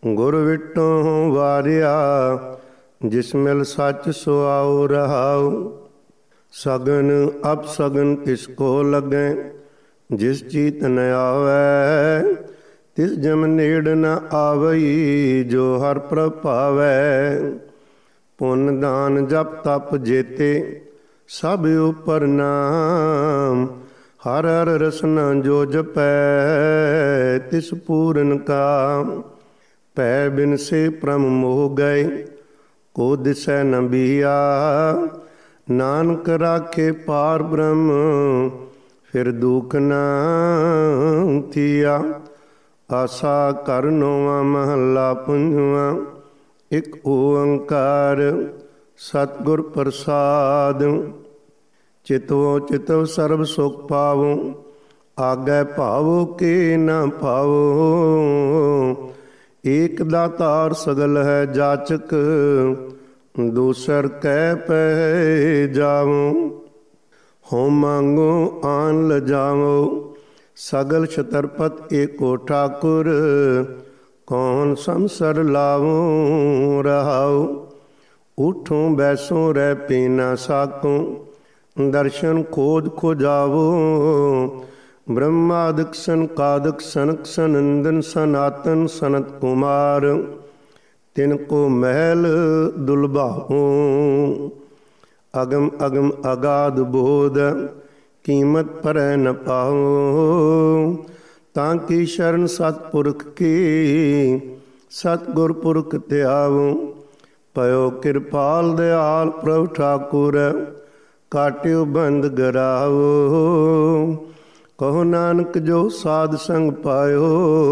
ਗੁਰ ਵਿਟੋਂ ਵਾਰਿਆ ਜਿਸ ਮਿਲ ਸੱਚ ਸੁਆਉ ਰਹਾਉ। ਸਗਨ ਅਪਸਗਨ ਤਿਸ ਕੋ ਲੱਗੈ ਜਿਸ ਚੀਤ ਨ ਆਵੈ। ਤਿਸ ਜਮ ਨੇੜ ਨ ਆਵਈ ਜੋ ਹਰ ਪ੍ਰਭ ਭਾਵੈ। ਪੁੰਨ ਦਾਨ ਜਪ ਤਪ ਜੇਤੇ ਸਭ ਉਪਰ ਨਾਮ। ਹਰ ਹਰ ਰਸਨਾ ਜੋ ਜਪੈ ਤਿਸ ਪੂਰਨ ਕਾਮ। ਭੈ ਬਿਨ ਸੇ ਭ੍ਰਮ ਮੋਹ ਗਏ ਕੋ ਦਿਸੈ ਨ ਬੀਆ। ਨਾਨਕ ਰਾਖੇ ਪਾਰ ਬ੍ਰਹਮ ਫਿਰ ਦੁਖ ਨਾ ਥੀਆ। ਆਸਾ ਘਰ ਨੌਵਾਂ ਮਹੱਲਾ ਪੰਜਵਾਂ। ਇਕ ਓੰਕਾਰ ਸਤਿਗੁਰ ਪ੍ਰਸਾਦਿ। ਚਿਤਵੋ ਚਿਤਵ ਸਰਬ ਸੁਖ ਪਾਵੋ ਆਗੈ ਭਾਵੋ ਕੇ ਨਾ ਪਾਵੋ। ਏਕ ਦਾਤਾਰ ਸਗਲ ਹੈ ਜਾਚਕ ਦੂਸਰ ਕੈ ਪੈ ਜਾਵੋ। ਹੋ ਮੰਗੋ ਆਨ ਲਜਾਵੋ ਸਗਲ ਛਤਰਪਤ ਏਕੋ ਠਾਕੁਰ। ਕੌਣ ਸੰਸਰ ਲਾਵੋ ਰਹਾਉ। ਉਠੋਂ ਬੈਸੋਂ ਰਹਿ ਪੀ ਨਾ ਸਾਕੋ ਦਰਸ਼ਨ ਖੋਜ ਖੋਜਾਵੋ। ਬ੍ਰਹਮਾਦਿਕ ਸਨਕਾਦਿਕ ਸਨਕ ਸਨੰਦਨ ਸਨਾਤਨ ਸਨਤ ਕੁਮਾਰ। ਤਿਨ ਕੋ ਮਹਿਲ ਦੁਲਭਾਉ ਅਗਮ ਅਗਮ ਅਗਾਧ ਬੋਧ। ਕੀਮਤ ਪਰੈ ਨ ਪਾਉ ਤਾਂ ਕੀ ਸ਼ਰਨ ਸਤਿਪੁਰਖ ਕੀ। ਸਤਿਗੁਰ ਪੁਰਖ ਧਿਆਵੋ ਪਇਓ ਕਿਰਪਾਲ ਦਿਆਲ ਪ੍ਰਭ ਠਾਕੁਰ। ਕਾਟਿਓ ਬੰਦ ਗਰਾਵੋ ਕਹੋ ਨਾਨਕ ਜੋ ਸਾਧ ਸੰਗ ਪਾਇਓ।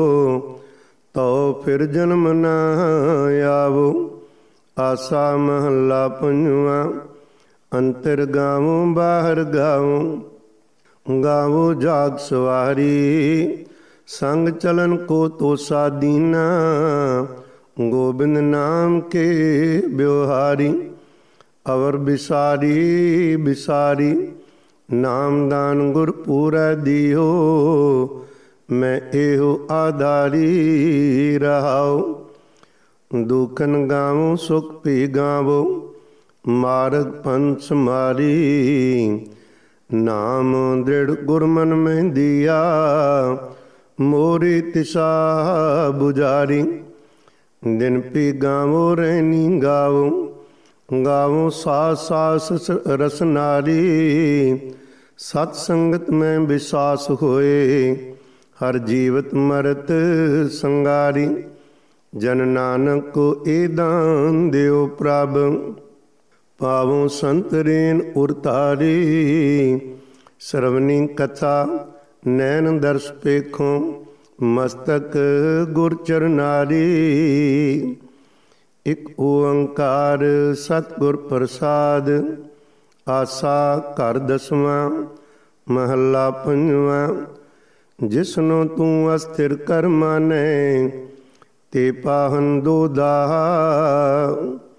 ਤਉ ਫਿਰ ਜਨਮ ਨ ਆਵੋ। ਆਸਾ ਮਹੱਲਾ ਪੰਜਵਾਂ। ਅੰਤਰ ਗਾਵੋ ਬਾਹਰ ਗਾਵੋ ਗਾਵੋ ਜਾਗ ਸਵਾਰੀ। ਸੰਗ ਚਲਨ ਕੋ ਤੋਸਾ ਦੀਨਾ ਗੋਬਿੰਦ ਨਾਮ ਕੇ ਬਿਵਹਾਰੀ। ਅਵਰ ਬਿਸਾਰੀ ਬਿਸਾਰੀ ਨਾਮਦਾਨ ਗੁਰ ਪੂਰੈ ਦਿਓ। ਮੈਂ ਇਹੋ ਆਧਾਰੀ ਰਹਾਉ। ਦੁਖਨ ਗਾਵੋ ਸੁਖ ਭੀ ਗਾਵੋ ਮਾਰਗ ਪੰਥ ਮਾਰੀ। ਨਾਮ ਦ੍ਰਿੜ ਗੁਰਮਨ ਮੈਂ ਦੀਆ ਮੋਰੀ ਤਿਸਾ ਬੁਝਾਰੀ। ਦਿਨ ਪੀ ਗਾਵੋ ਰਹਿਨੀ ਗਾਵੋ ਗਾਵੋ ਸਾਸ ਸਾਸ ਰਸ ਨਾਰੀ। ਸਤ ਸੰਗਤ ਮੈਂ ਵਿਸਾਸ ਹੋਏ ਹਰ ਜੀਵਤ ਮਰਤ ਸੰਗਾਰੀ। ਜਨ ਨਾਨਕ ਕੋ ਏ ਦਾਨ ਦਿਓ ਪ੍ਰਭ ਪਾਵੋ ਸੰਤ ਰੇਨ ਉਰਤਾਰੀ। ਸਰਵਨੀ ਕਥਾ ਨੈਣ ਦਰਸ ਪੇਖੋ ਮਸਤਕ ਗੁਰ ਚਰਨਾਰੀ। ਇਕ ਓੰਕਾਰ ਸਤਿਗੁਰ ਪ੍ਰਸਾਦ। ਆਸਾ ਘਰ ਦਸਵਾਂ ਮਹੱਲਾ ਪੰਜਵਾਂ। ਜਿਸਨੂੰ ਤੂੰ ਅਸਥਿਰ ਕਰ ਮਾਨੈ ਤੇ ਪਾਹਨ ਦੋ ਦਾਹ।